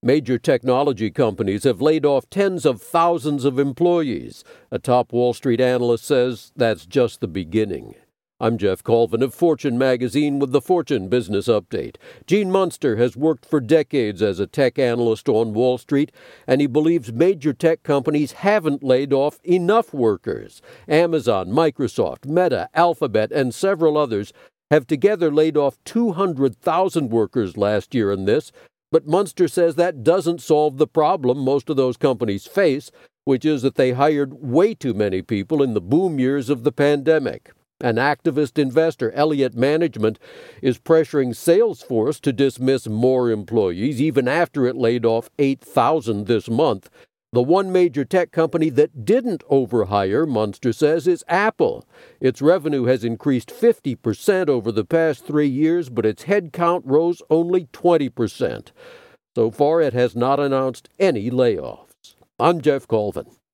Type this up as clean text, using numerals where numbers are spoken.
Major technology companies have laid off tens of thousands of employees. A top Wall Street analyst says that's just the beginning. I'm Jeff Colvin of Fortune magazine with the Fortune Business Update. Gene Munster has worked for decades as a tech analyst on Wall Street, and he believes major tech companies haven't laid off enough workers. Amazon, Microsoft, Meta, Alphabet, and several others have together laid off 200,000 workers last year in this, but Munster says that doesn't solve the problem most of those companies face, which is that they hired way too many people in the boom years of the pandemic. An activist investor, Elliott Management, is pressuring Salesforce to dismiss more employees even after it laid off 8,000 this month. The one major tech company that didn't overhire, Munster says, is Apple. Its revenue has increased 50% over the past 3 years, but its headcount rose only 20%. So far, it has not announced any layoffs. I'm Jeff Colvin.